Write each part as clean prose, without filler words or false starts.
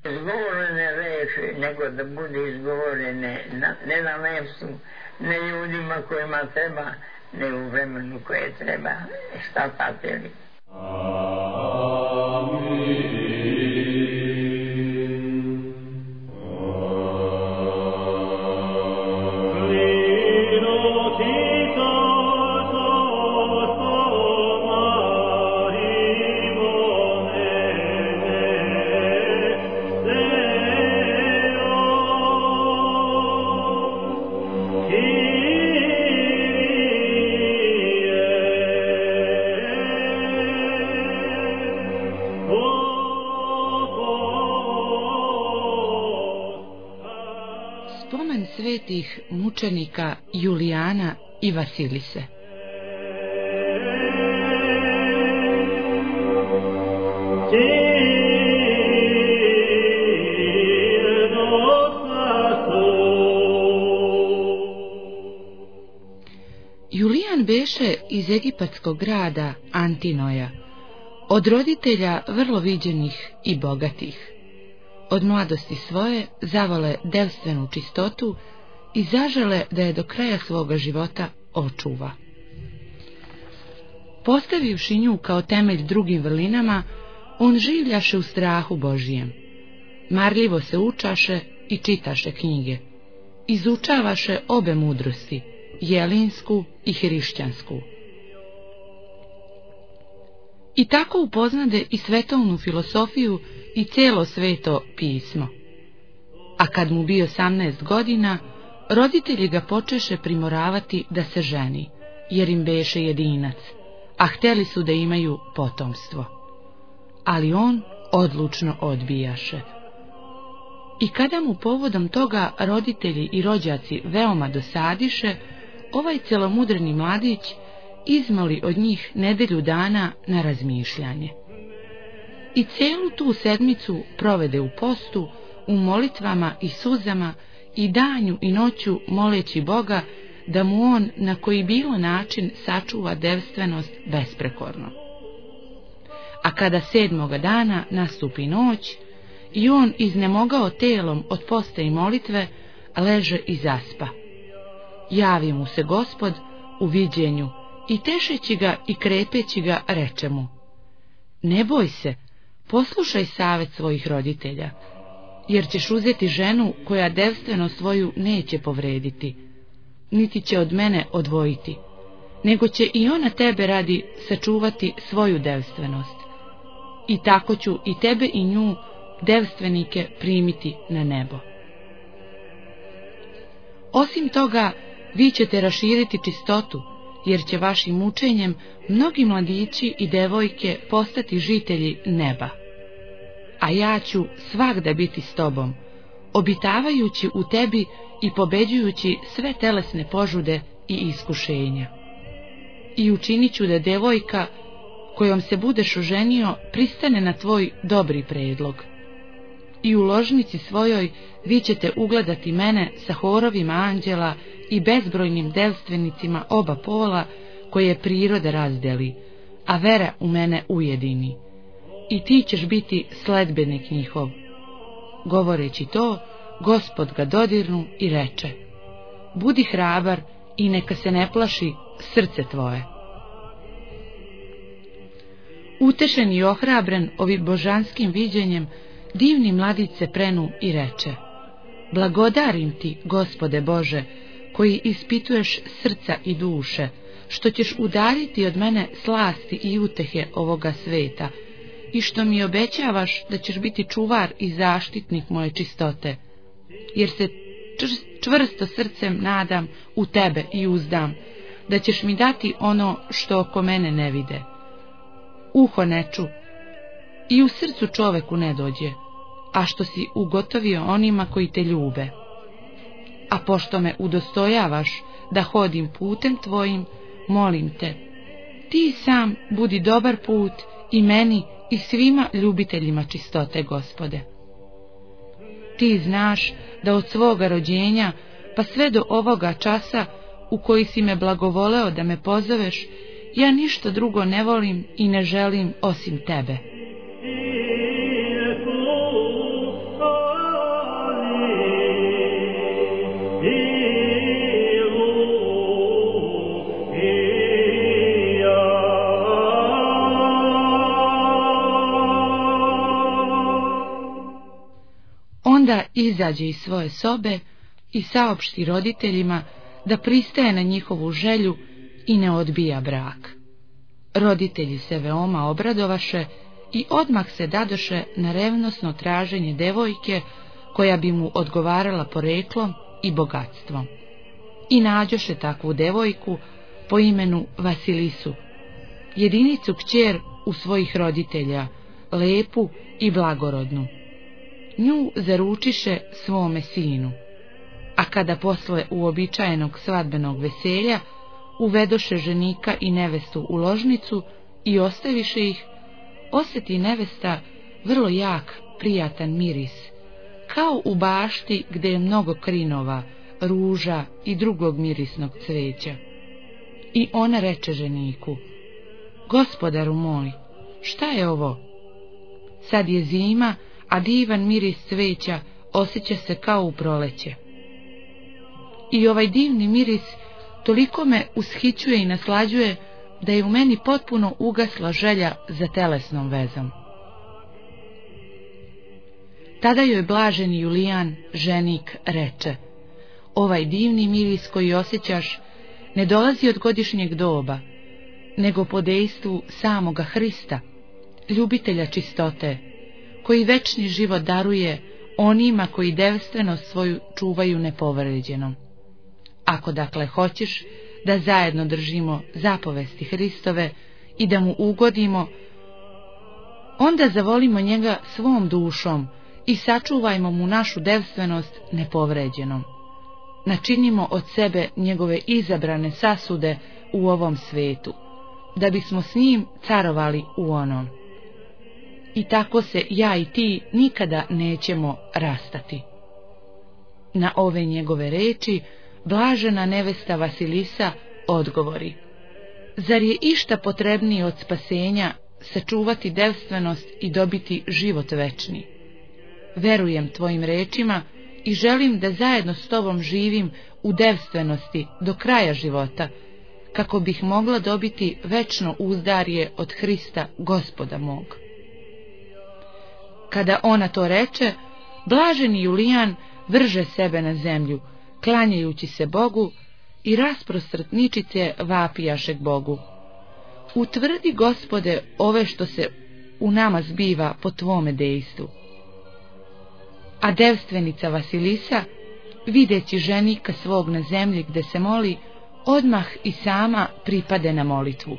izgovorene reči, nego da bude izgovorene ne na mestu, ne ljudima kojima treba, ne u vremenu koje treba. Šta patili? Svetih mučenika Julijana i Vasilise. Julijan beše iz egipatskog grada Antinoja, od roditelja vrlo viđenih i bogatih. Od mladosti svoje zavole devstvenu čistotu i zažele da je do kraja svoga života očuva. Postavivši nju kao temelj drugim vrlinama, on življaše u strahu Božijem. Marljivo se učaše i čitaše knjige. Izučavaše obe mudrosti, jelinsku i hrišćansku. I tako upoznade i svetovnu filosofiju i cijelo sveto pismo. A kad mu bio 18 godina, roditelji ga počeše primoravati da se ženi, jer im beše jedinac, a htjeli su da imaju potomstvo. Ali on odlučno odbijaše. I kada mu povodom toga roditelji i rođaci veoma dosadiše, ovaj celomudreni mladić izmoli od njih nedelju dana na razmišljanje. I celu tu sedmicu provede u postu, u molitvama i suzama, i danju i noću moleći Boga da mu on na koji bilo način sačuva devstvenost besprekorno. A kada 7. dana nastupi noć i on iznemogao telom od posta i molitve, leže i zaspa. Javi mu se Gospod u viđenju i tešeći ga i krepeći ga reče mu: ne boj se, poslušaj savet svojih roditelja, jer ćeš uzeti ženu koja devstvenost svoju neće povrediti, niti će od mene odvojiti, nego će i ona tebe radi sačuvati svoju devstvenost. I tako ću i tebe i nju, devstvenike, primiti na nebo. Osim toga, vi ćete raširiti čistotu, jer će vašim učenjem mnogi mladići i devojke postati žitelji neba. A ja ću svagda biti s tobom, obitavajući u tebi i pobeđujući sve telesne požude i iskušenja. I učinit ću da devojka kojom se budeš oženio pristane na tvoj dobri predlog. I u ložnici svojoj vi ćete ugledati mene sa horovima anđela i bezbrojnim devstvenicima oba pola, koje priroda razdeli, a vera u mene ujedini. I ti ćeš biti sledbenik njihov. Govoreći to, Gospod ga dodirnu i reče: budi hrabar i neka se ne plaši srce tvoje. Utešen i ohrabren ovim božanskim viđenjem, divni mladić se prenu i reče: blagodarim ti, Gospode Bože, koji ispituješ srca i duše, što ćeš udaljiti od mene slasti i utehe ovoga sveta, i što mi obećavaš da ćeš biti čuvar i zaštitnik moje čistote, jer se čvrsto srcem nadam u tebe i uzdam, da ćeš mi dati ono što oko mene ne vide. Uho ne ču i u srcu čoveku ne dođe, a što si ugotovio onima koji te ljube. A pošto me udostojavaš da hodim putem tvojim, molim te, ti sam budi dobar put i meni i svima ljubiteljima čistote, Gospode. Ti znaš da od svoga rođenja pa sve do ovoga časa u koji si me blagovoleo da me pozoveš, ja ništa drugo ne volim i ne želim osim tebe. Onda izađe iz svoje sobe i saopšti roditeljima da pristaje na njihovu želju i ne odbija brak. Roditelji se veoma obradovaše i odmah se dadoše na revnosno traženje devojke koja bi mu odgovarala poreklom i bogatstvom. I nađoše takvu devojku po imenu Vasilisu, jedinicu kćer u svojih roditelja, lepu i blagorodnu. Nju zaručiše svome sinu, a kada posle uobičajenog svadbenog veselja uvedoše ženika i nevestu u ložnicu i ostaviše ih, osjeti nevesta vrlo jak, prijatan miris, kao u bašti gdje je mnogo krinova, ruža i drugog mirisnog cveća. I ona reče ženiku: gospodaru moj, šta je ovo? Sad je zima, a divan miris cveća osjeća se kao u proleće. I ovaj divni miris toliko me ushićuje i naslađuje da je u meni potpuno ugasla želja za telesnom vezom. Tada joj blaženi Julijan, ženik, reče: ovaj divni miris koji osjećaš ne dolazi od godišnjeg doba, nego po dejstvu samoga Hrista, ljubitelja čistote, koji večni život daruje onima koji devstvenost svoju čuvaju nepovređenom. Ako dakle hoćeš da zajedno držimo zapovesti Hristove i da mu ugodimo, onda zavolimo njega svom dušom i sačuvajmo mu našu devstvenost nepovređenom. Načinimo od sebe njegove izabrane sasude u ovom svetu, da bismo s njim carovali u onom. I tako se ja i ti nikada nećemo rastati. Na ove njegove reči blažena nevesta Vasilisa odgovori: zar je išta potrebnije od spasenja sačuvati devstvenost i dobiti život večni? Verujem tvojim rečima i želim da zajedno s tobom živim u devstvenosti do kraja života, kako bih mogla dobiti večno uzdarje od Hrista Gospoda mog. Kada ona to reče, blaženi Julijan vrže sebe na zemlju, klanjajući se Bogu, i rasprostrt ničice vapijaše Bogu: utvrdi, Gospode, ove što se u nama zbiva po tvome dejstvu. A devstvenica Vasilisa, videći ženika svog na zemlji gde se moli, odmah i sama pripade na molitvu.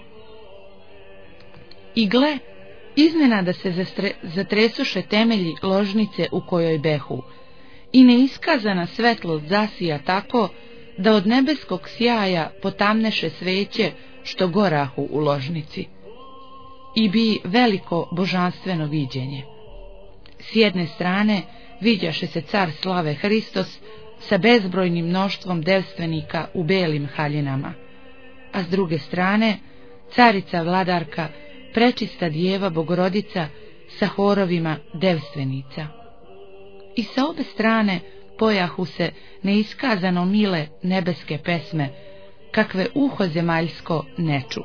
I gle, iznenada se zatresoše temelji ložnice u kojoj behu, i neiskazana svetlost zasija tako da od nebeskog sjaja potamneše sveće što gorahu u ložnici. I bi veliko božanstveno viđenje. S jedne strane viđaše se car slave Hristos sa bezbrojnim mnoštvom devstvenika u belim haljinama, a s druge strane carica vladarka, prečista djeva Bogorodica sa horovima devstvenica. I sa obe strane pojahu se neiskazano mile nebeske pesme, kakve uho zemaljsko ne ču.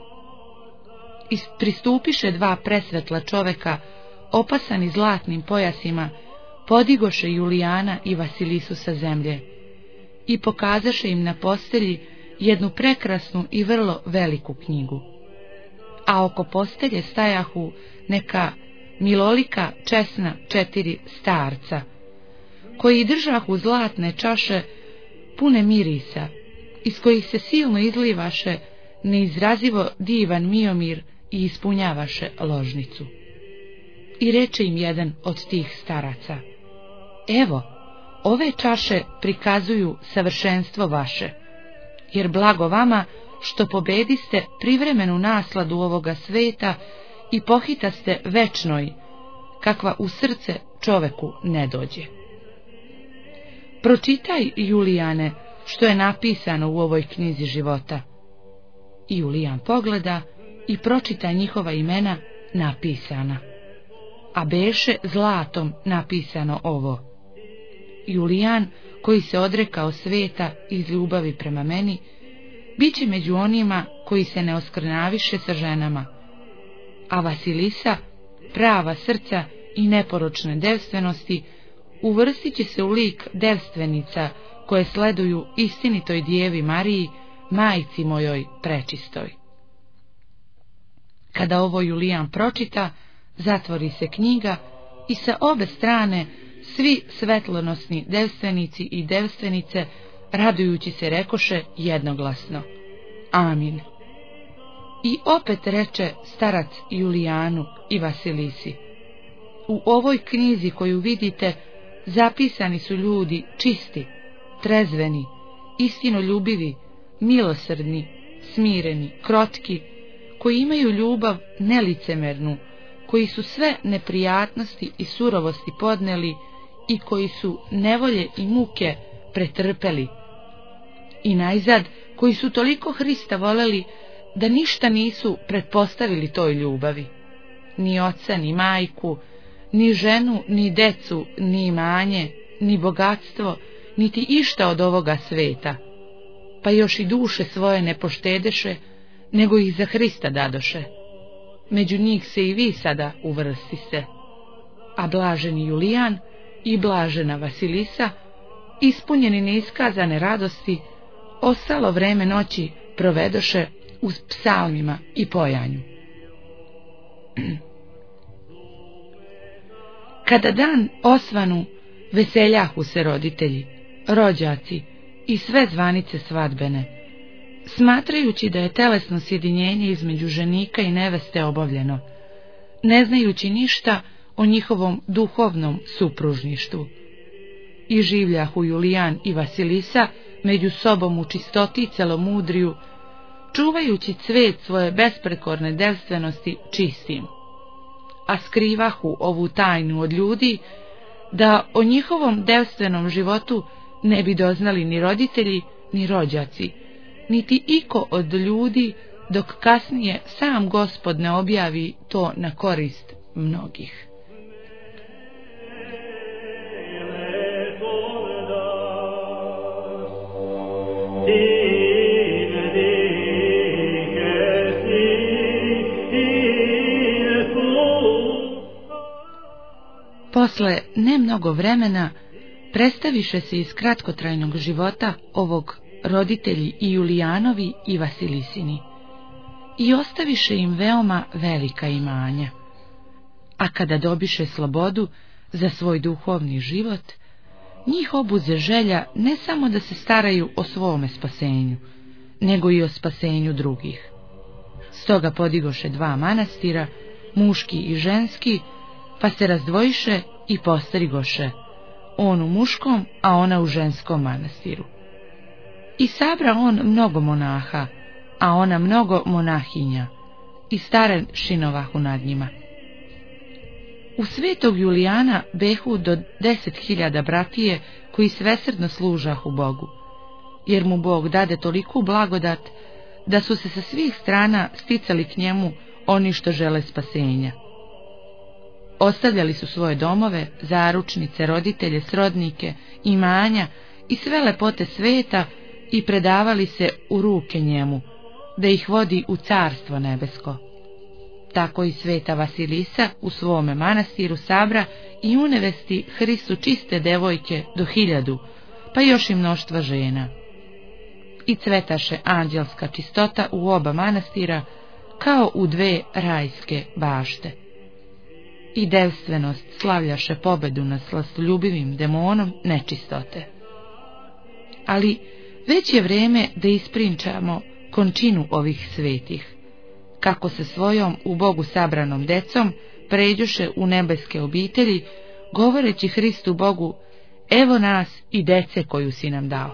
I pristupiše dva presvetla čoveka, opasani zlatnim pojasima, podigoše Julijana i Vasilisu sa zemlje i pokazaše im na postelji jednu prekrasnu i vrlo veliku knjigu. A oko postelje stajahu neka milolika česna 4 starca, koji držahu zlatne čaše pune mirisa, iz kojih se silno izlivaše neizrazivo divan miomir i ispunjavaše ložnicu. I reče im jedan od tih staraca: evo, ove čaše prikazuju savršenstvo vaše, jer blago vama što pobediste privremenu nasladu ovoga sveta i pohitaste večnoj, kakva u srce čoveku ne dođe. Pročitaj, Julijane, što je napisano u ovoj knjizi života. I Julijan pogleda i pročita njihova imena napisana, a beše zlatom napisano ovo: Julijan, koji se odrekao sveta iz ljubavi prema meni, bit će među onima koji se ne oskrnaviše sa ženama, a Vasilisa, prava srca i neporočne devstvenosti, uvrstit će se u lik devstvenica koje sleduju istinitoj Djevi Mariji, majci mojoj prečistoj. Kada ovo Julijan pročita, zatvori se knjiga i sa obe strane svi svetlonosni devstvenici i devstvenice, radujući se, rekoše jednoglasno: Amin. I opet reče starac Julijanu i Vasilisi: u ovoj knjizi koju vidite zapisani su ljudi čisti, trezveni, istinoljubivi, milosrdni, smireni, krotki, koji imaju ljubav nelicemernu, koji su sve neprijatnosti i surovosti podneli i koji su nevolje i muke pretrpeli. I najzad, koji su toliko Hrista voleli da ništa nisu pretpostavili toj ljubavi, ni oca, ni majku, ni ženu, ni decu, ni imanje, ni bogatstvo, niti išta od ovoga sveta, pa još i duše svoje ne poštedeše, nego ih za Hrista dadoše. Među njih se i vi sada uvrstiste. A blaženi Julijan i blažena Vasilisa, ispunjeni neiskazane radosti, ostalo vreme noći provedoše uz psalmima i pojanju. Kada dan osvanu, veseljahu se roditelji, rođaci i sve zvanice svadbene, smatrajući da je telesno sjedinjenje između ženika i neveste obavljeno, ne znajući ništa o njihovom duhovnom supružništvu. I življahu Julijan i Vasilisa među sobom u čistoti celomudriju, čuvajući cvet svoje besprekorne devstvenosti čistim, a skrivahu ovu tajnu od ljudi, da o njihovom devstvenom životu ne bi doznali ni roditelji, ni rođaci, niti iko od ljudi, dok kasnije sam Gospod ne objavi to na korist mnogih. Posle ne mnogo vremena predstaviše se iz kratkotrajnog života ovog roditelji i Julijanovi i Vasilisini i ostaviše im veoma velika imanja. A kada dobiše slobodu za svoj duhovni život, njih obuze želja ne samo da se staraju o svome spasenju, nego i o spasenju drugih. Stoga podigoše 2 manastira, muški i ženski, pa se razdvojiše i postarigoše, on u muškom, a ona u ženskom manastiru. I sabra on mnogo monaha, a ona mnogo monahinja, i starešinovahu nad njima. U svetog Julijana behu do 10.000 bratije koji svesrdno služahu Bogu, jer mu Bog dade toliku blagodat da su se sa svih strana sticali k njemu oni što žele spasenja. Ostavljali su svoje domove, zaručnice, roditelje, srodnike, imanja i sve lepote sveta i predavali se u ruke njemu, da ih vodi u carstvo nebesko. Tako i sveta Vasilisa u svome manastiru sabra i unevesti Hristu čiste devojke do 1000, pa još i mnoštva žena. I cvetaše anđelska čistota u oba manastira, kao u 2 rajske bašte. I devstvenost slavljaše pobedu nad slastoljubivim demonom nečistote. Ali već je vreme da isprinčamo končinu ovih svetih, kako se svojom u Bogu sabranom decom pređoše u nebeske obitelji, govoreći Hristu Bogu: evo nas i dece koju si nam dao.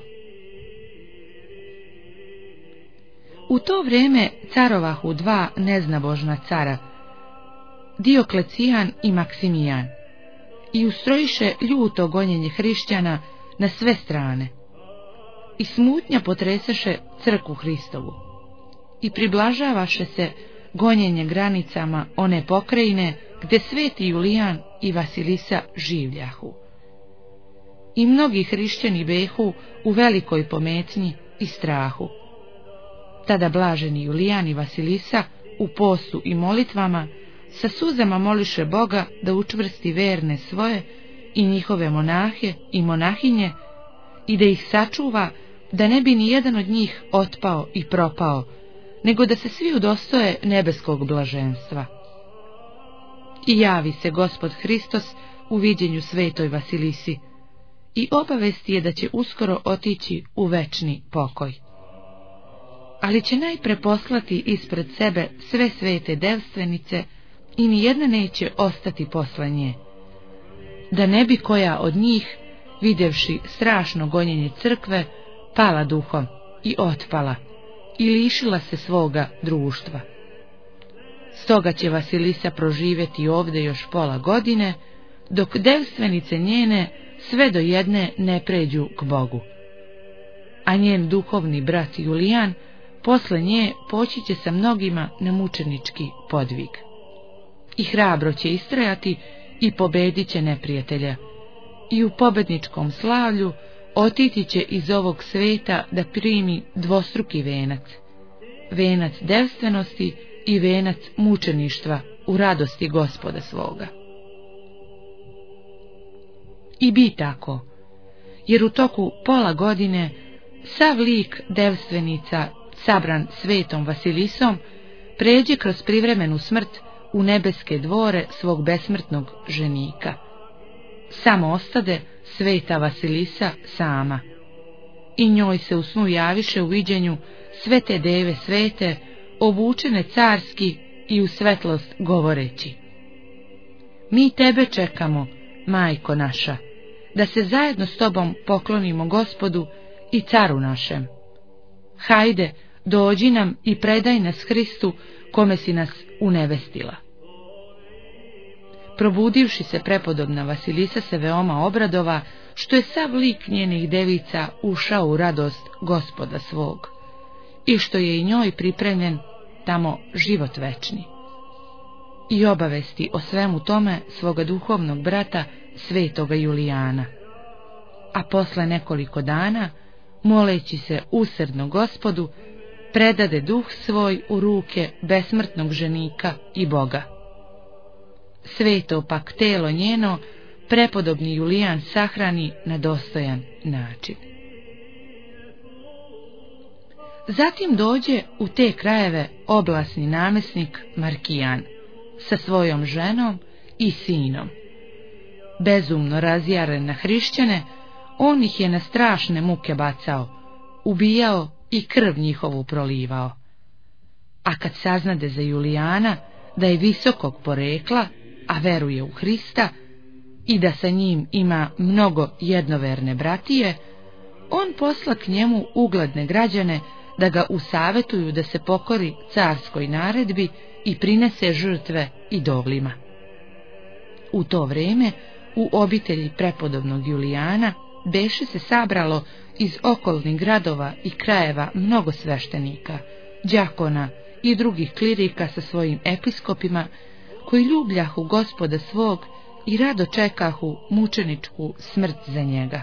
U to vrijeme carovahu 2 neznabožna cara, Dioklecijan i Maksimijan, i ustrojiše ljuto gonjenje hrišćana na sve strane. I smutnja potreseše crkvu Hristovu. I priblažavaše se gonjenje granicama one pokrajine gdje sveti Julijan i Vasilisa življahu. I mnogi hrišćani behu u velikoj pometnji i strahu. Tada blaženi Julijan i Vasilisa u postu i molitvama sa suzama moliše Boga da učvrsti verne svoje i njihove monahe i monahinje i da ih sačuva, da ne bi ni jedan od njih otpao i propao, nego da se svi udostoje nebeskog blaženstva. I javi se Gospod Hristos u viđenju svetoj Vasilisi i obavesti je da će uskoro otići u večni pokoj. Ali će najpre poslati ispred sebe sve svete devstvenice i nijedna neće ostati posle nje, da ne bi koja od njih, vidjevši strašno gonjenje crkve, pala duhom i otpala i lišila se svoga društva. Stoga će Vasilisa proživjeti ovdje još pola godine, dok devstvenice njene sve do jedne ne pređu k Bogu. A njen duhovni brat Julijan posle nje poći će sa mnogima na mučenički podvig. I hrabro će istrajati i pobedit će neprijatelja. I u pobedničkom slavlju otići će iz ovog sveta da primi dvostruki venac. Venac devstvenosti i venac mučeništva u radosti Gospoda svoga. I bi tako, jer u toku pola godine sav lik devstvenica sabran svetom Vasilisom pređe kroz privremenu smrt u nebeske dvore svog besmrtnog ženika. Samo ostade sveta Vasilisa sama. I njoj se u snu javiše u viđenju sve te deve svete, obučene carski i u svetlost govoreći: mi tebe čekamo, majko naša, da se zajedno s tobom poklonimo Gospodu i caru našem. Hajde, dođi nam i predaj nas Hristu, kome si nas unevestila. Probudivši se prepodobna Vasilisa se veoma obradova, što je sav lik njenih devica ušao u radost Gospoda svog i što je i njoj pripremljen tamo život večni. I obavesti o svemu tome svoga duhovnog brata svetoga Julijana. A posle nekoliko dana, moleći se usrdno Gospodu, predade duh svoj u ruke besmrtnog ženika i Boga. Sveto pak telo njeno prepodobni Julijan sahrani na dostojan način. Zatim dođe u te krajeve oblasni namjesnik Markijan sa svojom ženom i sinom. Bezumno razjaren na hrišćane, on ih je na strašne muke bacao, ubijao i krv njihovu prolivao. A kad saznade za Julijana da je visokog porekla, a veruje u Hrista i da sa njim ima mnogo jednoverne bratije, on posla k njemu ugledne građane da ga usavetuju da se pokori carskoj naredbi i prinese žrtve idolima. U to vrijeme u obitelji prepodobnog Julijana beše se sabralo iz okolnih gradova i krajeva mnogo sveštenika, đakona i drugih klirika sa svojim episkopima, koji ljubljahu Gospoda svog i rado čekahu mučeničku smrt za njega.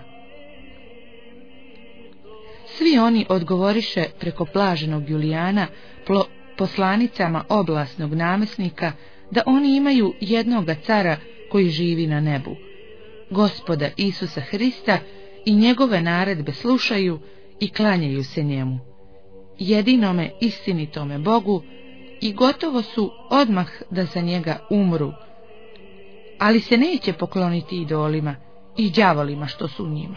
Svi oni odgovoriše preko blaženog Julijana poslanicama oblasnog namjesnika da oni imaju jednoga cara koji živi na nebu, Gospoda Isusa Hrista, i njegove naredbe slušaju i klanjaju se njemu, jedinome istinitome Bogu, i gotovo su odmah da za njega umru, ali se neće pokloniti idolima i đavolima što su u njima.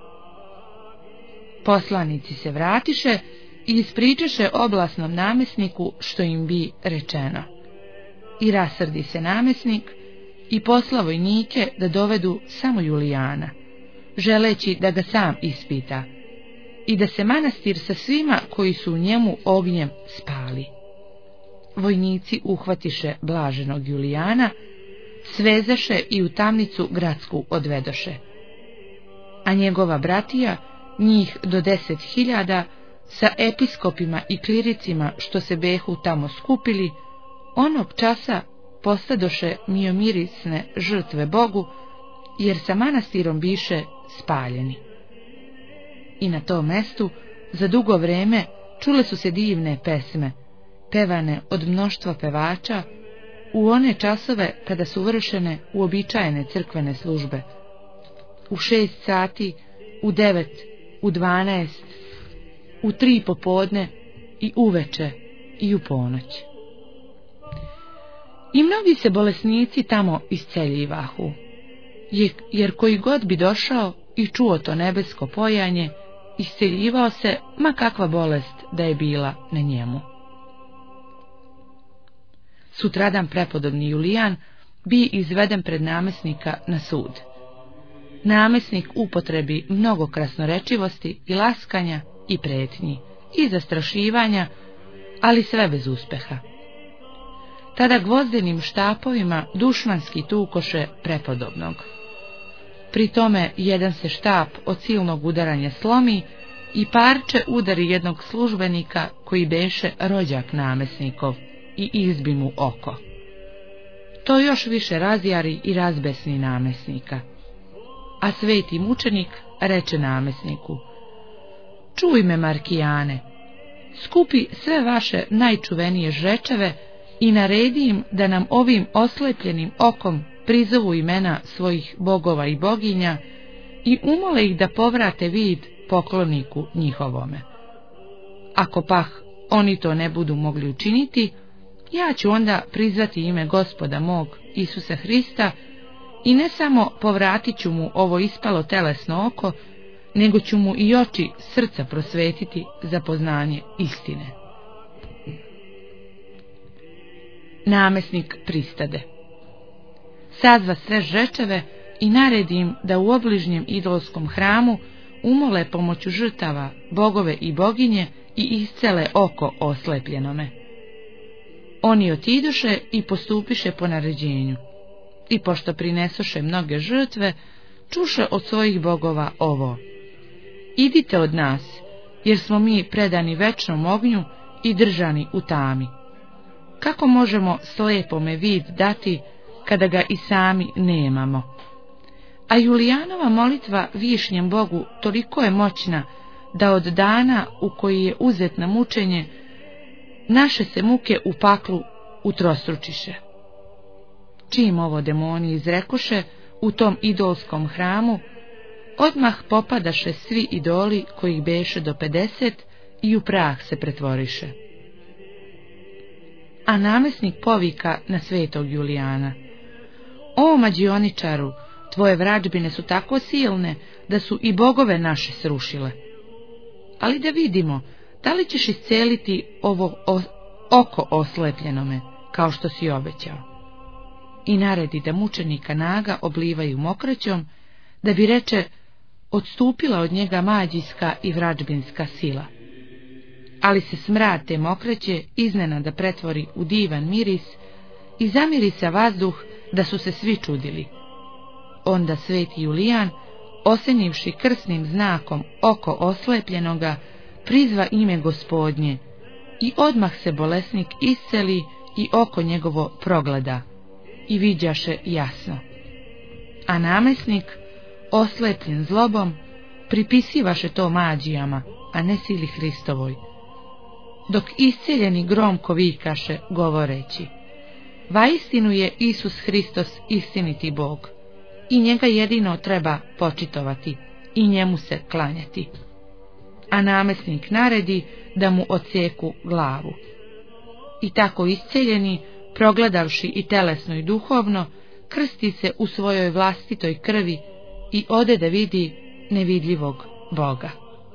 Poslanici se vratiše i ispričaše oblasnom namjesniku što im bi rečeno. I rasrdi se namjesnik i posla vojnike da dovedu samo Julijana, želeći da ga sam ispita i da se manastir sa svima koji su u njemu ognjem spali. Vojnici uhvatiše blaženog Julijana, svezaše i u tamnicu gradsku odvedoše. A njegova bratija, njih do 10.000, sa episkopima i kliricima što se behu tamo skupili, onog časa postadoše miomirisne žrtve Bogu, jer sa manastirom biše spaljeni. I na tom mestu za dugo vreme čule su se divne pesme, pevane od mnoštva pevača, u one časove kada su vršene uobičajene crkvene službe, u 6 sati, u 9, u 12, u 3 popodne i uveče i u ponoć. I mnogi se bolesnici tamo isceljivahu, jer koji god bi došao i čuo to nebesko pojanje, isceljivao se, ma kakva bolest da je bila na njemu. Sutradan prepodobni Julijan bi izveden pred namesnika na sud. Namesnik upotrebi mnogo krasnorečivosti i laskanja i pretnji i zastrašivanja, ali sve bez uspeha. Tada gvozdenim štapovima dušmanski tukoše prepodobnog. Pri tome jedan se štap od silnog udaranja slomi i parče udari jednog službenika koji beše rođak namesnikov i izbi mu oko. To još više razjari i razbesni namesnika. A sveti mučenik reče namesniku: čuj me, Markijane, skupi sve vaše najčuvenije žrečeve i naredi im da nam ovim oslepljenim okom prizovu imena svojih bogova i boginja i umole ih da povrate vid pokloniku njihovome. Ako pak oni to ne budu mogli učiniti, ja ću onda prizvati ime Gospoda mog Isusa Hrista i ne samo povratit ću mu ovo ispalo telesno oko, nego ću mu i oči srca prosvetiti za poznanje istine. Namesnik pristade. Sazva sve žrečeve i naredi im da u obližnjem idolskom hramu umole pomoću žrtava bogove i boginje i iscele oko oslepljenome. Oni otiduše i postupiše po naređenju. I pošto prinesoše mnoge žrtve, čuše od svojih bogova ovo: idite od nas, jer smo mi predani večnom ognju i držani u tami. Kako možemo slepome vid dati, kada ga i sami nemamo? A Julijanova molitva višnjem Bogu toliko je moćna, da od dana u koji je uzet na mučenje, naše se muke u paklu utrostručiše. Čim ovo demoni izrekoše u tom idolskom hramu, odmah popadaše svi idoli kojih beše do 50 i u prah se pretvoriše. A namesnik povika na svetog Julijana: o mađioničaru, tvoje vrađbine su tako silne da su i bogove naše srušile. Ali da vidimo, da li ćeš isceliti ovo oko oslepljenome, kao što si obećao. I naredi da mučenika naga oblivaju mokraćom, da bi, reče, odstupila od njega mađijska i vrađbinska sila. Ali se smrad te mokraće iznenada pretvori u divan miris i zamirisa vazduh, da su se svi čudili. Onda sveti Julijan, osenivši krsnim znakom oko oslepljenoga, prizva ime Gospodnje i odmah se bolesnik isceli i oko njegovo progleda i viđaše jasno. A namesnik, oslepljen zlobom, pripisivaše to mađijama, a ne sili Hristovoj, dok isceljeni gromko vikaše, govoreći: vaistinu je Isus Hristos istiniti Bog, i njega jedino treba počitovati i njemu se klanjati. A namesnik naredi da mu odseku glavu. I tako isceljeni, progledavši i telesno i duhovno, krsti se u svojoj vlastitoj krvi i ode da vidi nevidljivog Boga.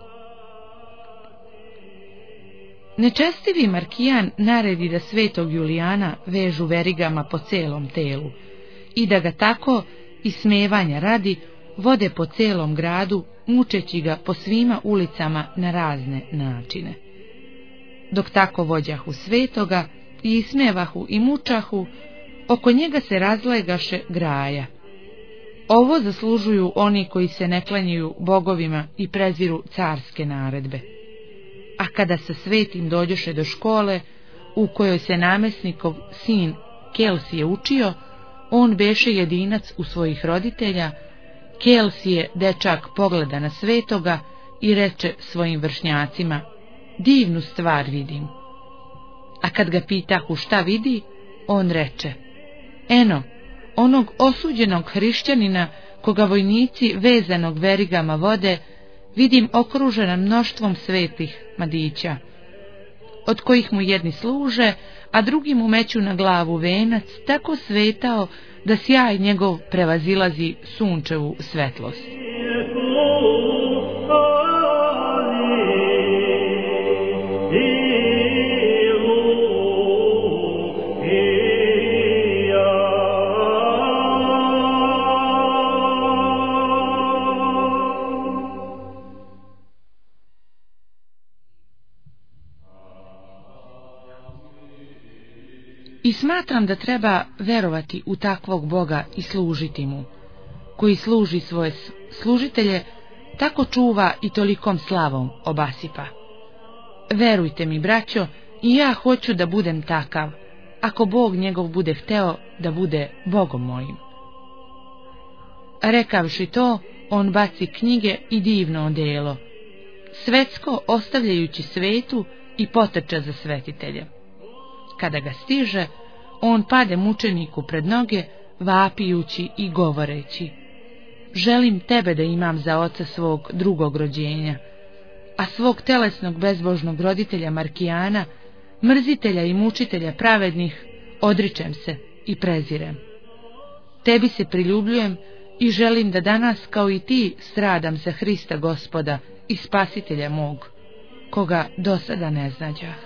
Nečestivi Markijan naredi da svetog Julijana vežu verigama po celom telu i da ga tako, ismevanja radi, vode po celom gradu, mučeći ga po svima ulicama na razne načine. Dok tako vođahu svetoga i ismevahu i mučahu, oko njega se razlegaše graja. Ovo zaslužuju oni koji se ne klanjaju bogovima i preziru carske naredbe. A kada se svetim dođoše do škole, u kojoj se namesnikov sin Kelsije učio, on beše jedinac u svojih roditelja. Kelsije dečak pogleda na svetoga i reče svojim vršnjacima: divnu stvar vidim. A kad ga pitahu šta vidi, on reče: eno, onog osuđenog hrišćanina koga vojnici vezanog verigama vode, vidim okružena mnoštvom svetih mladića, od kojih mu jedni služe, a drugi mu meću na glavu venac, tako svetao da sjaj njegov prevazilazi sunčevu svetlost. I smatram da treba verovati u takvog Boga i služiti mu, koji služi svoje služitelje, tako čuva i tolikom slavom obasipa. Verujte mi, braćo, i ja hoću da budem takav, ako Bog njegov bude hteo da bude Bogom mojim. Rekavši to, on baci knjige i divno odelo, svetsko ostavljajući svetu, i potrča za svetiteljem. Kada ga stiže, on pade mučeniku pred noge, vapijući i govoreći: želim tebe da imam za oca svog drugog rođenja, a svog telesnog bezbožnog roditelja Markijana, mrzitelja i mučitelja pravednih, odričem se i prezirem. Tebi se priljubljujem i želim da danas kao i ti stradam za Hrista Gospoda i Spasitelja mog, koga do sada ne znađah.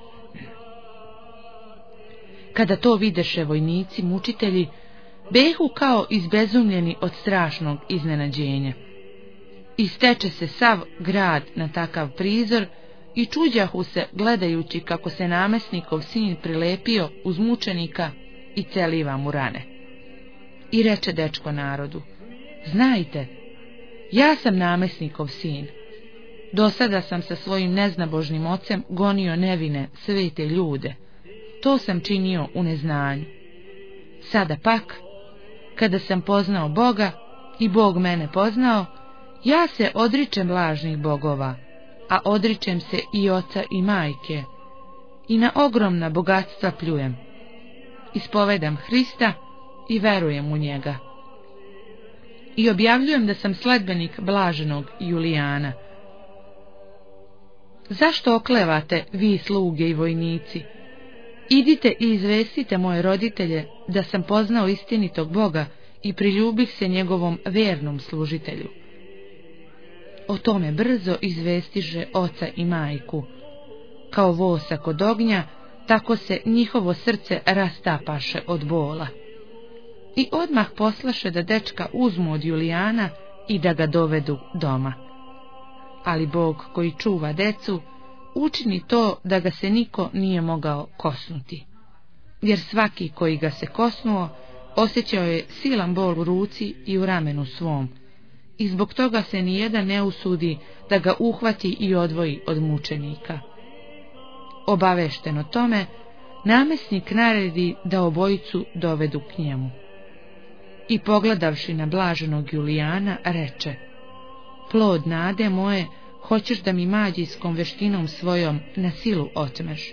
Kada to videše vojnici, mučitelji, behu kao izbezumljeni od strašnog iznenađenja. Isteče se sav grad na takav prizor i čuđahu se gledajući kako se namesnikov sin prilepio uz mučenika i celiva mu rane. I reče dečko narodu: znajte, ja sam namesnikov sin. Do sada sam sa svojim neznabožnim ocem gonio nevine svete ljude. To sam činio u neznanju. Sada pak, kada sam poznao Boga i Bog mene poznao, ja se odričem lažnih bogova, a odričem se i oca i majke, i na ogromna bogatstva pljujem. Ispovedam Hrista i verujem u njega. I objavljujem da sam sledbenik blaženog Julijana. Zašto oklevate, vi sluge i vojnici? Idite i izvestite moje roditelje da sam poznao istinitog Boga i priljubih se njegovom vernom služitelju. O tome brzo izvestiže oca i majku. Kao vosa kod ognja, tako se njihovo srce rastapaše od bola. I odmah poslaše da dečka uzmu od Julijana i da ga dovedu doma. Ali Bog koji čuva decu, učini to da ga se niko nije mogao kosnuti. Jer svaki koji ga se kosnuo, osjećao je silan bol u ruci i u ramenu svom, i zbog toga se nijedan ne usudi da ga uhvati i odvoji od mučenika. Obavešten o tome, namesnik naredi da obojicu dovedu k njemu. I pogledavši na blaženog Julijana, reče: plod nade moje, hoćeš da mi mađijskom veštinom svojom na silu otmeš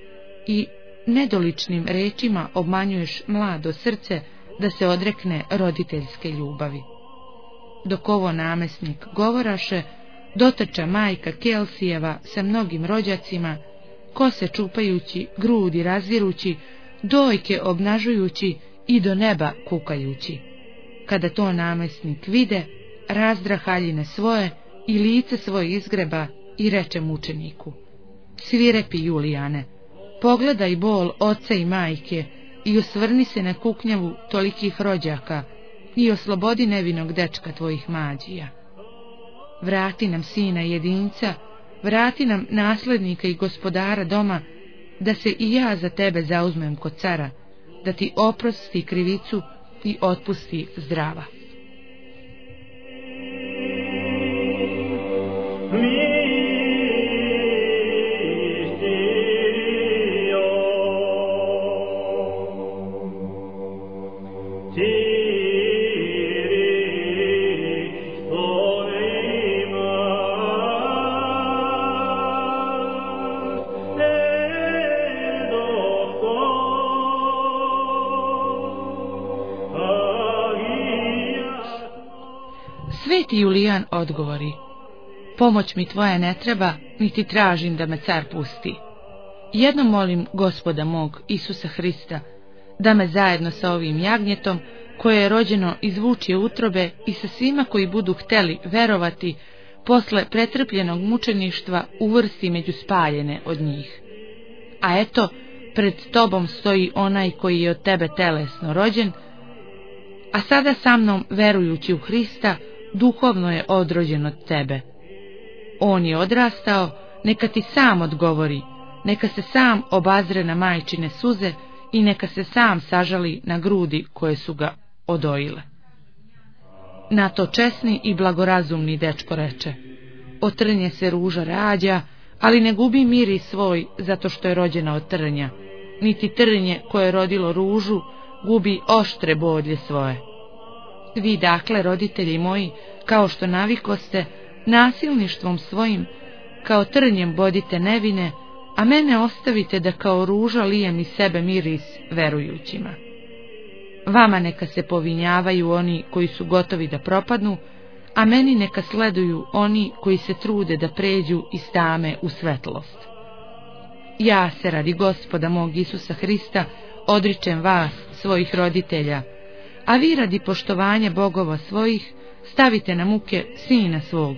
i nedoličnim rečima obmanjuješ mlado srce da se odrekne roditeljske ljubavi. Dok ovo namesnik govoraše, dotrča majka Kelsijeva sa mnogim rođacima, kose čupajući, grudi razvirući, dojke obnažujući i do neba kukajući. Kada to namesnik vide, razdrah haljine svoje i lice svoje izgreba i reče mučeniku: svirepi Julijane, pogledaj bol oca i majke i osvrni se na kuknjavu tolikih rođaka i oslobodi nevinog dečka tvojih mađija. Vrati nam sina jedinca, vrati nam naslednika i gospodara doma, da se i ja za tebe zauzmem kod cara, da ti oprosti krivicu i otpusti zdrava. Oh Sveti Julijan odgovori: pomoć mi tvoja ne treba, niti tražim da me car pusti. Jedno molim Gospoda mog, Isusa Hrista, da me zajedno sa ovim jagnjetom, koje je rođeno iz vučje utrobe, i sa svima koji budu hteli verovati, posle pretrpljenog mučeništva uvrsti među spaljene od njih. A eto, pred tobom stoji onaj koji je od tebe telesno rođen, a sada sa mnom, verujući u Hrista, duhovno je odrođen od tebe. On je odrastao, neka ti sam odgovori, neka se sam obazre na majčine suze i neka se sam sažali na grudi koje su ga odojile. Na to česni i blagorazumni dečko reče: od trnje se ruža rađa, ali ne gubi miris svoj zato što je rođena od trnja, niti trnje koje je rodilo ružu gubi oštre bodlje svoje. Vi dakle, roditelji moji, kao što navikoste, nasilništvom svojim kao trnjem bodite nevine, a mene ostavite da kao ruža lijem iz sebe miris verujućima. Vama neka se povinjavaju oni koji su gotovi da propadnu, a meni neka sleduju oni koji se trude da pređu iz tame u svetlost. Ja se radi Gospoda mog Isusa Hrista odričem vas, svojih roditelja, a vi radi poštovanja bogova svojih stavite na muke sina svog.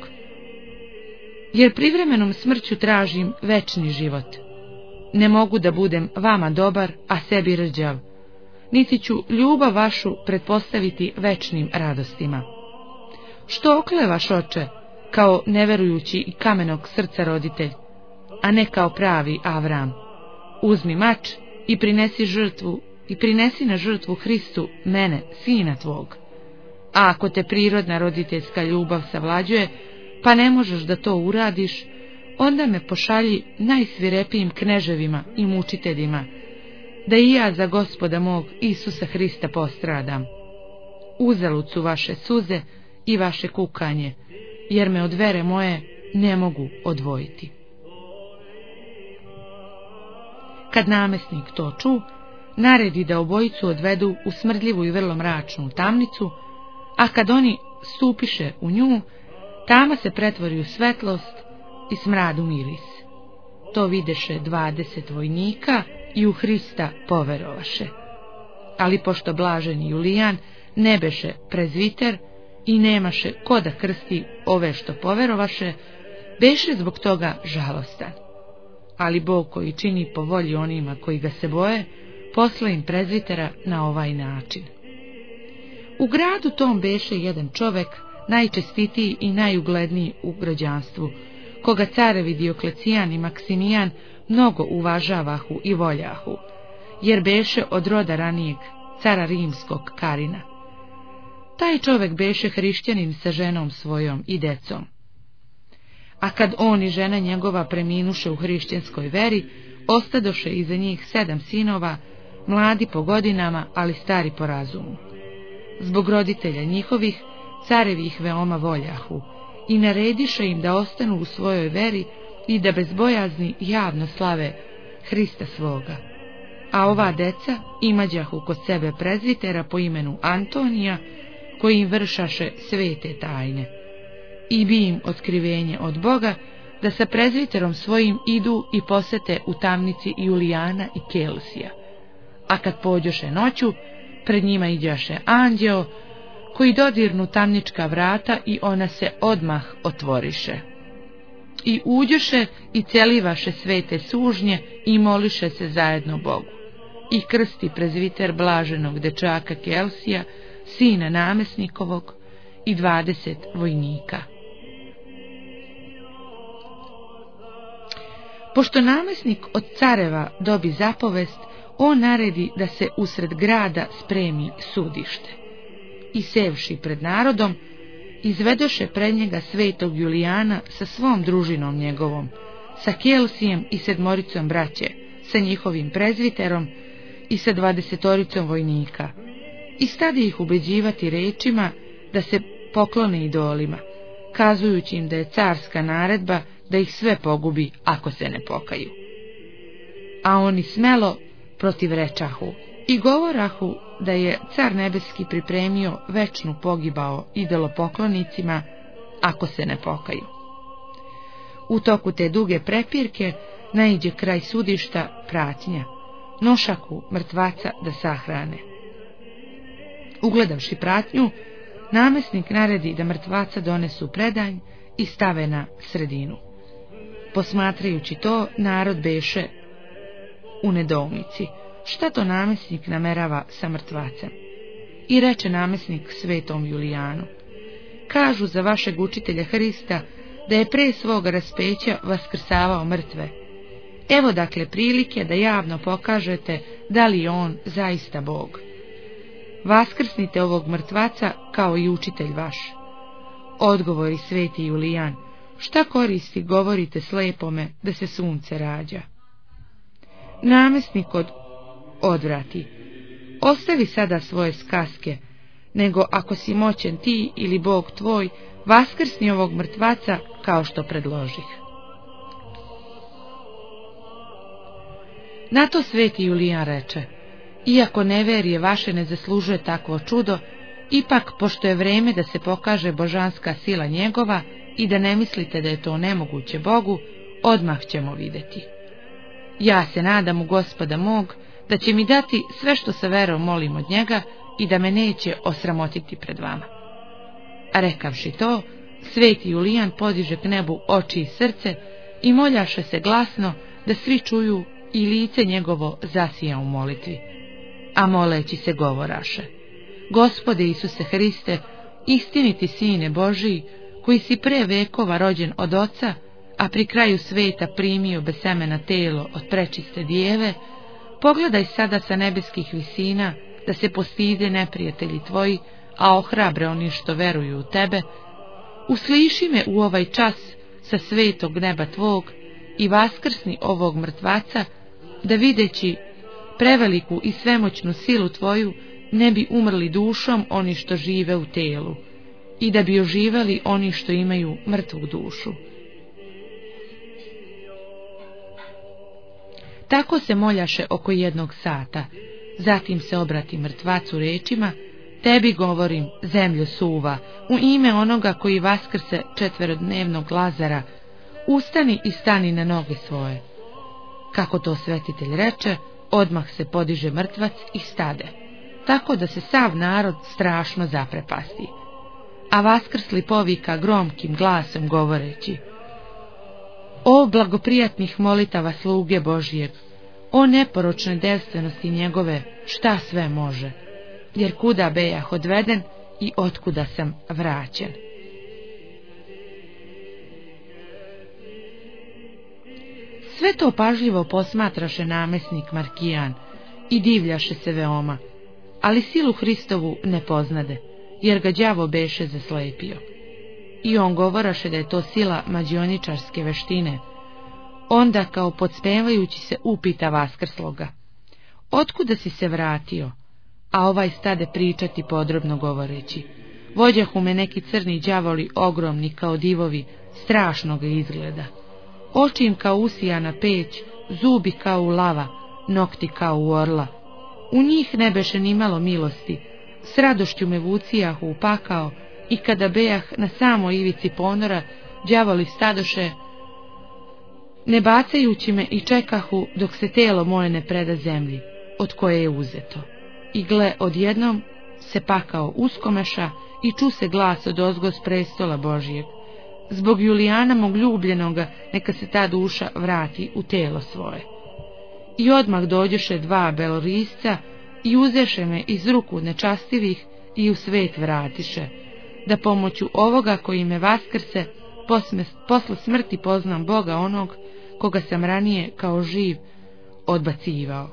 Jer privremenom smrću tražim večni život. Ne mogu da budem vama dobar, a sebi rđav, niti ću ljubav vašu pretpostaviti večnim radostima. Što oklevaš, oče, kao neverujući i kamenog srca roditelj, a ne kao pravi Avram? Uzmi mač i prinesi na žrtvu Hristu mene, sina tvog. A ako te prirodna roditeljska ljubav savlađuje, pa ne možeš da to uradiš, onda me pošalji najsvirepijim kneževima i mučiteljima, da i ja za Gospoda mog Isusa Hrista postradam. Uzalud su vaše suze i vaše kukanje, jer me od vere moje ne mogu odvojiti. Kad namesnik to ču, naredi da obojicu odvedu u smrdljivu i vrlo mračnu tamnicu, a kad oni stupiše u nju, tama se pretvori u svetlost i smrad u miris. To videše 20 vojnika i u Hrista poverovaše. Ali pošto blaženi Julijan ne beše prezviter i nemaše ko da krsti ove što poverovaše, beše zbog toga žalostan. Ali Bog koji čini po volji onima koji ga se boje, posla im prezvitera na ovaj način. U gradu tom beše jedan čovek, najčestitiji i najugledniji u građanstvu, koga carevi Dioklecijan i Maksimijan mnogo uvažavahu i voljahu, jer beše od roda ranijeg cara rimskog Karina. Taj čovek beše hrišćanin sa ženom svojom i decom. A kad on i žena njegova preminuše u hrišćanskoj veri, ostadoše iza njih 7 sinova, mladi po godinama, ali stari po razumu. Zbog roditelja njihovih, carevi ih veoma voljahu i narediše im da ostanu u svojoj veri i da bez bojazni javno slave Hrista svoga. A ova deca imađahu kod sebe prezvitera po imenu Antonija, koji im vršaše svete tajne. I bi im otkrivenje od Boga da sa prezviterom svojim idu i posete u tamnici Julijana i Kelsija. A kad pođoše noću, pred njima iđaše anđeo, koji dodirnu tamnička vrata i ona se odmah otvoriše. I uđoše i celivaše svete sužnje i moliše se zajedno Bogu. I krsti prezviter blaženog dečaka Kelsija, sina namesnikovog, i 20 vojnika. Pošto namesnik od careva dobi zapovest, on naredi da se usred grada spremi sudište. I sevši pred narodom, izvedoše pred njega svetog Julijana sa svom družinom njegovom, sa Kelsijem i 7 braće, sa njihovim prezviterom i sa 20 vojnika. I stade ih ubeđivati rečima da se poklone idolima, kazujući im da je carska naredba da ih sve pogubi ako se ne pokaju. A oni smelo protivrečahu: I govorahu da je car nebeski pripremio večnu pogibao idolopoklonicima ako se ne pokaju. U toku te duge prepirke naiđe kraj sudišta pratnja, nošaku mrtvaca da sahrane. Ugledavši pratnju, namesnik naredi da mrtvaca donesu predanj i stave na sredinu. Posmatrajući to, narod beše u nedoumici. Šta to namesnik namerava sa mrtvacem? I reče namesnik svetom Julijanu: kažu za vašeg učitelja Hrista da je pre svoga raspeća vaskrsavao mrtve. Evo dakle prilike da javno pokažete da li je on zaista Bog. Vaskrsnite ovog mrtvaca kao i učitelj vaš. Odgovori sveti Julijan: šta koristi govorite slepome da se sunce rađa? Namesnik odvrati: ostavi sada svoje skaske, nego ako si moćen ti ili Bog tvoj, vaskrsni ovog mrtvaca kao što predložih. Na to sveti Julijan reče: iako neverije vaše ne zaslužuje takvo čudo, ipak pošto je vreme da se pokaže božanska sila njegova i da ne mislite da je to nemoguće Bogu, odmah ćemo vidjeti. Ja se nadam u Gospoda mog da će mi dati sve što se verom molim od njega i da me neće osramotiti pred vama. A rekavši to, sveti Julijan podiže k nebu oči i srce i moljaše se glasno da svi čuju i lice njegovo zasija u molitvi. A moleći se govoraše: Gospode Isuse Hriste, istiniti Sine Božiji, koji si pre vekova rođen od Oca, a pri kraju sveta primio bez semena telo od prečiste Djeve, pogledaj sada sa nebeskih visina da se postide neprijatelji tvoji, a ohrabre oni što veruju u tebe. Usliši me u ovaj čas sa svetog neba tvog i vaskrsni ovog mrtvaca, da videći preveliku i svemoćnu silu tvoju ne bi umrli dušom oni što žive u telu i da bi oživeli oni što imaju mrtvu dušu. Tako se moljaše oko 1 sata, zatim se obrati mrtvacu rečima: tebi govorim, zemljo suva, u ime onoga koji vaskrse 4-dnevnog Lazara, ustani i stani na noge svoje. Kako to svetitelj reče, odmah se podiže mrtvac i stade, tako da se sav narod strašno zaprepasti. A vaskrsli povika gromkim glasom govoreći: o blagoprijatnih molitava sluge Božijeg, o neporočne devstvenosti njegove, šta sve može, jer kuda bejah odveden i otkuda sam vraćen. Sve to pažljivo posmatraše namesnik Markijan i divljaše se veoma, ali silu Hristovu ne poznade, jer ga đavo beše zaslepio. I on govoraše da je to sila mađioničarske veštine. Onda kao podspevajući se upita vaskrsloga: otkuda si se vratio? A ovaj stade pričati podrobno govoreći: vođahu me neki crni đavoli ogromni kao divovi, strašnog izgleda. Oči im kao usijana peć, zubi kao u lava, nokti kao u orla. U njih ne beše ni malo milosti, s radošću me vucijahu u pakao, i kada bejah na samoj ivici ponora, đavoli stadoše, ne bacajući me, i čekahu dok se telo moje ne preda zemlji, od koje je uzeto. I gle, odjednom se pakao uskomeša i ču se glas odozgo s prestola Božijeg: zbog Julijana mog ljubljenoga, neka se ta duša vrati u telo svoje. I odmah dođeše 2 belorisca i uzeše me iz ruku nečastivih i u svet vratiše, da pomoću ovoga koji me vaskrse, posle smrti poznam Boga onog koga sam ranije kao živ odbacivao.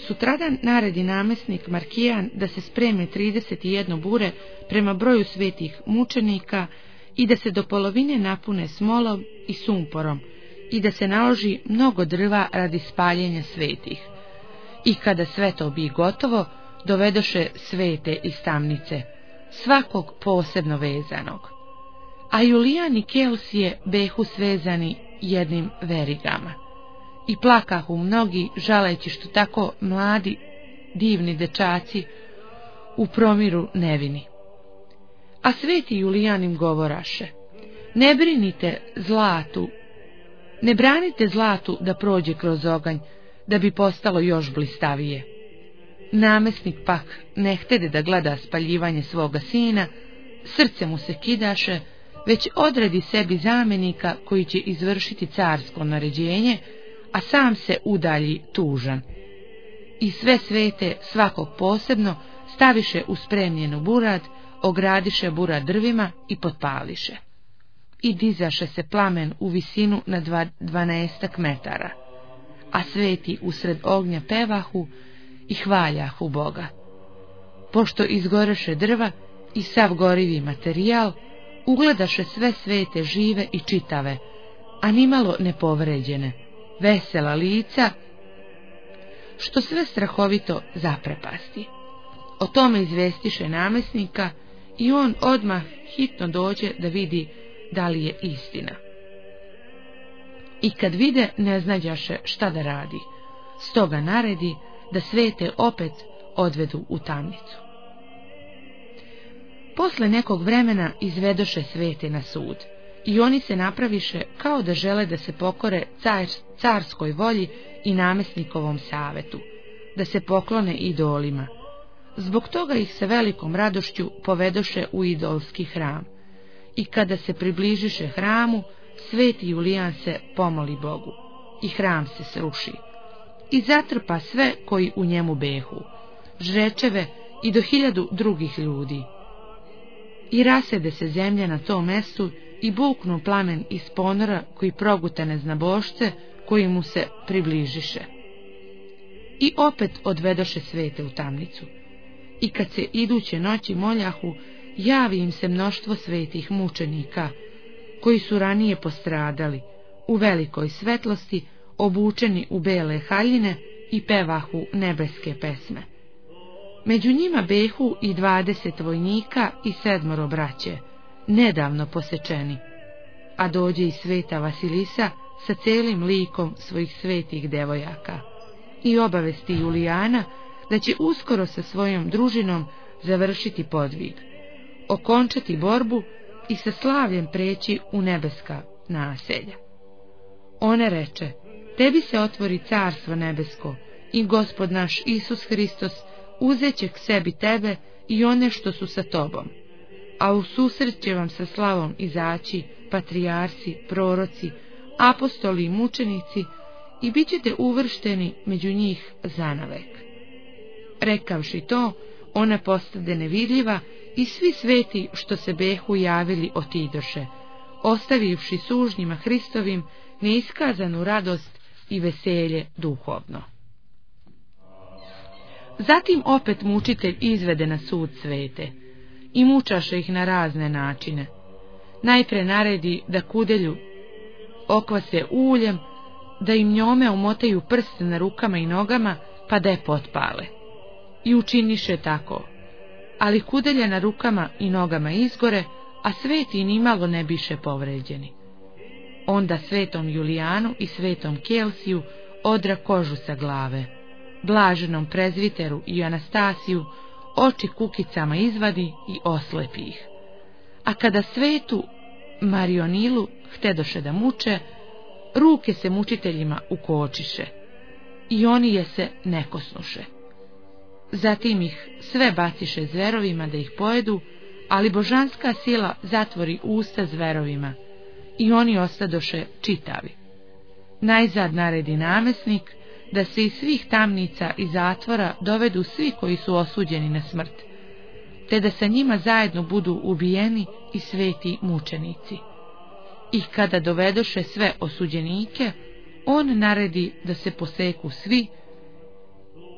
Sutradan naredi namjesnik Markijan da se spreme 31 bure prema broju svetih mučenika i da se do polovine napune smolom i sumporom i da se naloži mnogo drva radi spaljenja svetih. I kada sve to bi gotovo, dovedoše svete iz tamnice, svakog posebno vezanog. A Julijan i Keosije behu svezani jednim verigama. I plakahu mnogi, žaleći što tako mladi, divni dečaci u promiru nevini. A sveti Julijan im govoraše: ne branite zlatu da prođe kroz oganj, da bi postalo još blistavije. Namjesnik pak ne htede da gleda spaljivanje svoga sina, srce mu se kidaše, već odredi sebi zamjenika koji će izvršiti carsko naređenje, a sam se udalji tužan. I sve svete, svakog posebno, staviše u spremljenu burad, ogradiše burad drvima i potpališe. I dizaše se plamen u visinu na 12 metara, a sveti usred ognja pevahu i hvaljahu Boga. Pošto izgoreše drva i sav gorivi materijal, ugledaše sve svete žive i čitave, a nimalo nepovređene, vesela lica, što sve strahovito zaprepasti. O tome izvestiše namjesnika i on odmah hitno dođe da vidi da li je istina. I kad vide, ne znađaše šta da radi, stoga naredi da svete opet odvedu u tamnicu. Posle nekog vremena izvedoše svete na sud, i oni se napraviše kao da žele da se pokore carskoj volji i namjesnikovom savetu, da se poklone idolima. Zbog toga ih sa velikom radošću povedoše u idolski hram. I kada se približiše hramu, sveti Julijan se pomoli Bogu, i hram se sruši. I zatrpa sve koji u njemu behu, žrečeve i do 1000 drugih ljudi. I rasede se zemlja na tom mestu i buknu plamen iz ponora koji proguta neznabošce koji mu se približiše. I opet odvedoše svete u tamnicu. I kad se iduće noći moljahu, javi im se mnoštvo svetih mučenika, koji su ranije postradali, u velikoj svetlosti, obučeni u bele haljine i pevahu nebeske pesme. Među njima behu i 20 vojnika i 7 braće, nedavno posečeni, a dođe i sveta Vasilisa sa celim likom svojih svetih devojaka i obavesti Julijana da će uskoro sa svojom družinom završiti podvig, okončati borbu i sa slavljem preći u nebeska naselja. One reče: tebi se otvori carstvo nebesko i Gospod naš Isus Hristos uzeće k sebi tebe i one što su sa tobom, a u susret će vam sa slavom izaći patrijarsi, proroci, apostoli i mučenici i bit ćete uvršteni među njih zanavek. Rekavši to, ona postade nevidljiva i svi sveti što se behu javili otidoše, ostavivši sužnjima Hristovim neiskazanu radost i veselje duhovno. Zatim opet mučitelj izvede na sud svete i mučaše ih na razne načine. Najpre naredi da kudelju okvase uljem, da im njome umotaju prste na rukama i nogama, pa da je potpale. I učiniše tako, ali kudelja na rukama i nogama izgore, a sveti nimalo ne biše povređeni. Onda svetom Julijanu i svetom Keosiju odra kožu sa glave, blaženom prezviteru i Anastasiju oči kukicama izvadi i oslepi ih. A kada svetu Marionilu htedoše da muče, ruke se mučiteljima ukočiše i oni je se ne kosnuše. Zatim ih sve baciše zverovima da ih pojedu, ali božanska sila zatvori usta zverovima i oni ostadoše čitavi. Najzad naredi namjesnik da se iz svih tamnica i zatvora dovedu svi koji su osuđeni na smrt, te da sa njima zajedno budu ubijeni i sveti mučenici. I kada dovedoše sve osuđenike, on naredi da se poseku svi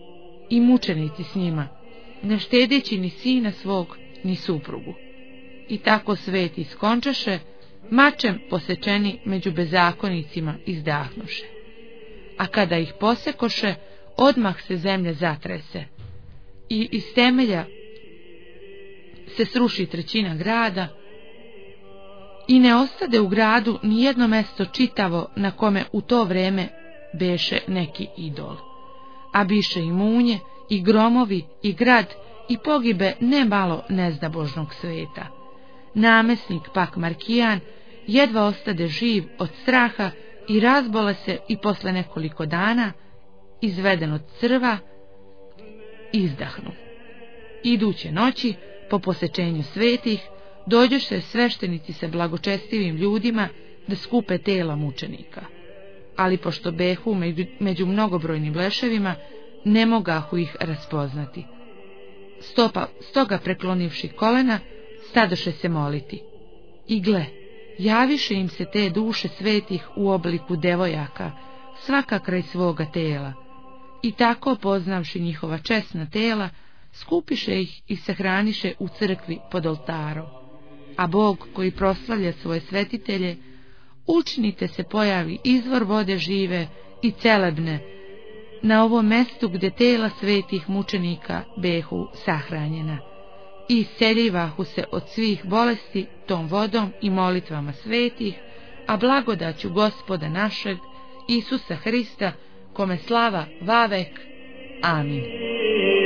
i mučenici s njima, ne štedeći ni sina svog, ni suprugu. I tako sveti skončaše, mačem posečeni među bezakonicima izdahnuše. A kada ih posekoše, odmah se zemlja zatrese i iz temelja se sruši trećina grada i ne ostade u gradu ni jedno mesto čitavo na kome u to vreme beše neki idol. A biše i munje, i gromovi, i grad, i pogibe ne malo nezdabožnog sveta. Namesnik pak Markijan jedva ostade živ od straha i razbole se i posle nekoliko dana, izveden od crva, izdahnu. Iduće noći, po posečenju svetih, dođoše sveštenici sa blagočestivim ljudima da skupe tela mučenika. Ali pošto behu među mnogobrojnim leševima, ne mogahu ih raspoznati. Stoga preklonivši kolena, stadoše se moliti. I gle, javiše im se te duše svetih u obliku devojaka, svaka kraj svoga tela. I tako, poznavši njihova česna tela, skupiše ih i sahraniše u crkvi pod oltarom. A Bog, koji proslavlja svoje svetitelje, učinite se pojavi izvor vode žive i celebne na ovom mestu gdje tela svetih mučenika behu sahranjena. I isceljivahu se od svih bolesti tom vodom i molitvama svetih, a blagodaću Gospoda našeg, Isusa Hrista, kome slava vavek. Amin.